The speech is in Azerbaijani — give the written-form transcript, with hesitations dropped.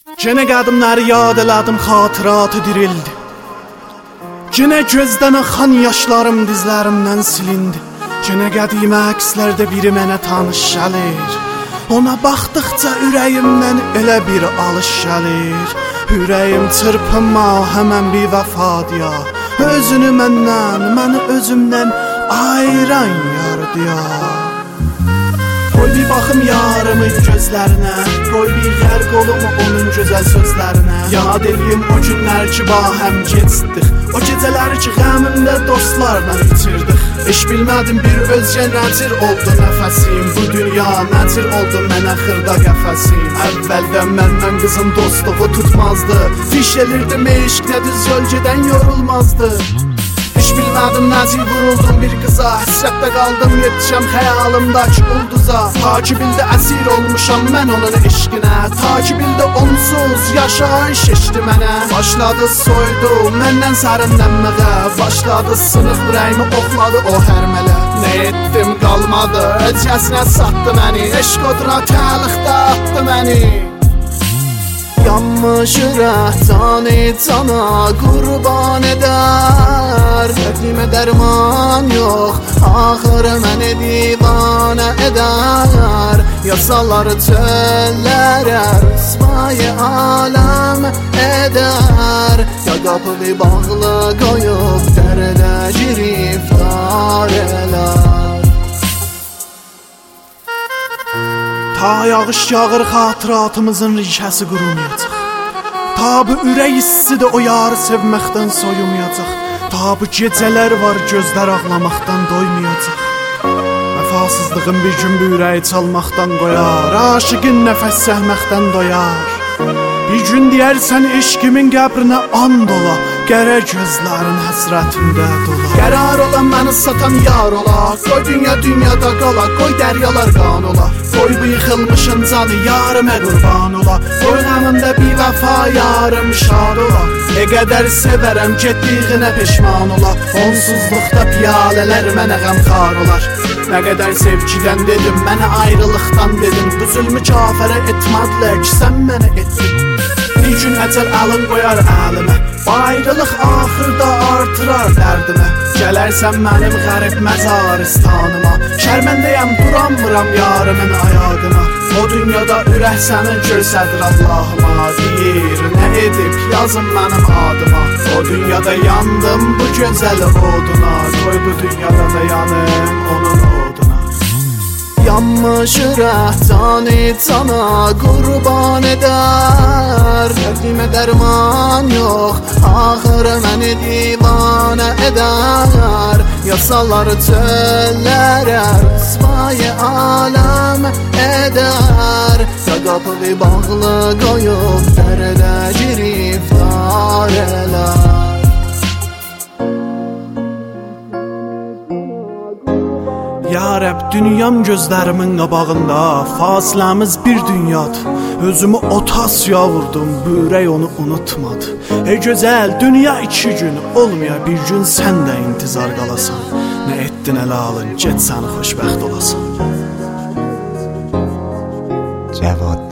Gene qədimləri yad elədim, xatıratı dirildi. Gene gözdən axan yaşlarım dizlərimdən silindi. Gene qədimə əkslərdə biri mənə tanış gəlir. Ona baxdıqca ürəyimdən elə bir alış gəlir. Ürəyim çırpınma, həmən bir vəfadıya. Özünü məndən, məni özümdən ayıran yardıya. Qoy bir baxım yarımın gözlərinə, qoy bir yer qolumu onun gözəl sözlərinə. Yad edeyim o günlər ki bahəm keçdik, o gecələri ki qəmimdə dostlarla bitirdik. Heç bilmədim bir özgə nəcir oldu nəfəsim, bu dünya nəcir oldu mənə xırda qəfəsim. Əvvəldən məndən qızın dostluğu tutmazdı, fiş elirdim eşq nə düz yol gedən yorulmazdı. Hiç bilmədim nəcib vuruldum bir qıza, həsrətdə qaldım yetişəm xəyalımdakı ulduza. Takibildə əsir olmuşam mən onun eşqinə, takibildə onsuz yaşayış eşdi mənə. Başladı soydu məndən sərinlənməyə, başladı sınıq ürəyimi oxladı o hərmələ. Nə etdim qalmadı, əcəsinə satdı məni, eşq oduna təliqdə atdı məni. Yanmış ürək canı cana qurban edər, dərdimə dərman yox, axırı məni divanə edər. Yasaları çöllərə rüsvayı aləm edər, ya qapını bağlı qoyub dərdə giriftar elər. Ta yağış yağır xatıratımızın rişəsi qurumayacaq. Ta bu ürək issidir o yarı sevməkdən soyumayacaq. Ta bu gecələr var gözlər ağlamaqdan doymayacaq. Vəfasızlığın bir gün bu ürəyi çalmaqdan qoyar, aşıqın nəfəs səhməkdən doyar. Bir gün deyərsən eşqimin qəbrinə and ola, gərək gözlərin həsrətində dola. Qərar olan məni satan yar ola, qoy dünya dünyada qala, qoy dəryalar qan ola. Qoy bu yıxılmışın canı yarımə qurban ola, qoy qəmimdə bir vəfa yarım şad ola. Nə qədər sevərəm getdiyinə peşman ola, onsuzluqda piyalələr mənə qəmxar olar. Nə qədər sevgidən dedim, mənə ayrılıqdan dedim, bu zülmü kafərə etmədilər ki sən mənə etdin. Bir gün əcəl əlin qoyar əlimə, ayrılıq axırda artırar dərdimə. Gələrsən mənim qərib məzaristanıma, şərməndəyəm duramıram yarımın ayağına. O dünyada ürək sənin görsədir Allahıma, deyir nə edib yazın mənim adıma. O dünyada yandım bu gözəl oduna, qoy bu dünyada da yanım onun oduna. Yanmış ürək canı cana qurban edər, dərdimə dərman yox, axırı məni divanə edər. Yasaları çöllərə rüsvayı aləm edər, ya qapını bağlı qoyub dərdə giriftar elər. Ya Rəbb, dünyam gözlərimin qabağında, fasiləmiz bir dünyadır. Özümü otasya vurdum, bu ürək onu unutmadı. Ey gözəl, dünya 2 gün olmaya, bir gün sən də intizar qalasan. Nə etdin ələ alın, get səni xoşbəxt olasan. Cəvad